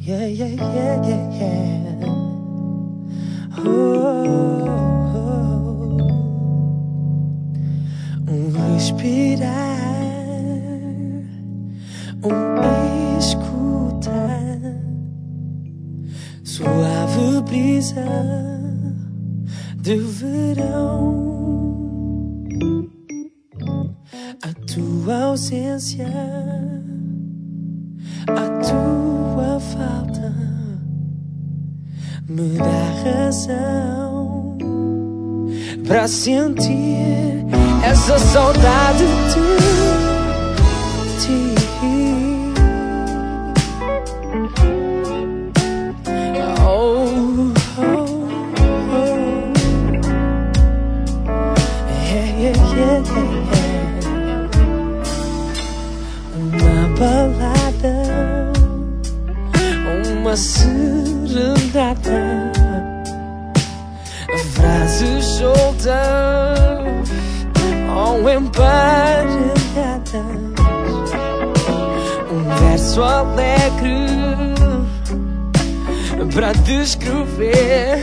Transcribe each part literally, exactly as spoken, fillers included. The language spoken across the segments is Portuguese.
Yeah, yeah, yeah, yeah, yeah. Oh, oh. Um respirar, um escutar, suave brisa de verão. A tua ausência, a tua falta me dá razão pra sentir essa saudade de ti. Oh, oh, oh. Yeah, yeah, yeah, yeah. Uma balada, uma serenata, frases soltas ou emparelhadas, um verso alegre pra descrever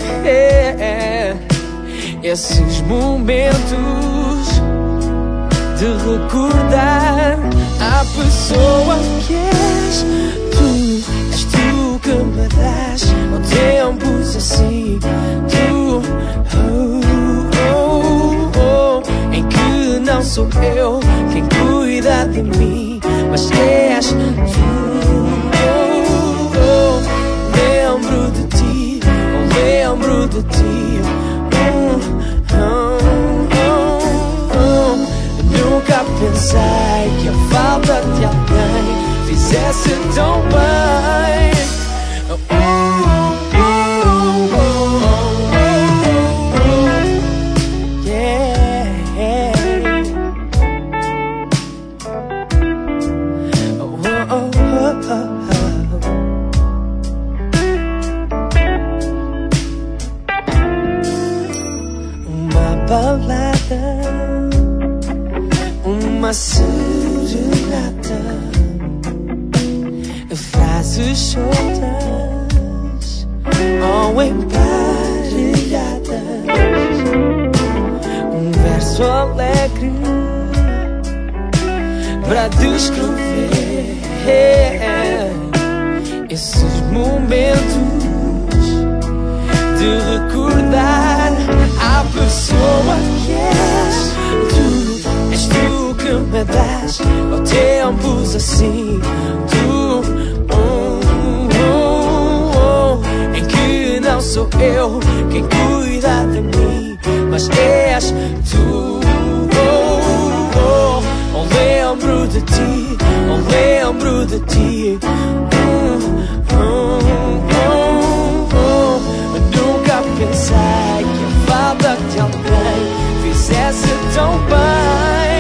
esses momentos, de recordar a pessoa que és tu. És tu que me das tempos assim, tu, oh, oh, oh, em que não sou eu quem cuida de mim, mas és tu. Oh, oh, lembro de ti, oh, lembro de ti. Oh, oh, oh, oh. Nunca pensei que a falta de alguém fizesse tão bem. Oh, oh, oh, oh, oh, oh. Yeah. Oh, oh, oh, oh, oh. Uma balada, uma serenata, frases soltas ou emparelhadas, um verso alegre pra descrever esses momentos, de recordar a pessoa que és tu. És tu que me das tempos assim, tu, oh, oh, oh, em que não sou eu quem cuida de mim, mas és tu. Oh, oh, oh, lembro de ti, oh, lembro de ti. Oh, oh, oh, oh. Nunca pensei que a falta de alguém fizesse tão bem.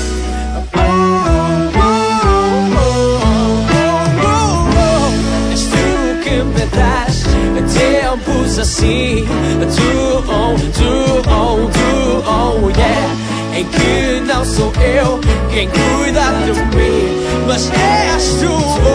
Tempos assim, tu, oh, tu, oh, tu, oh, yeah, em que não sou eu quem cuida de mim, mas és tu.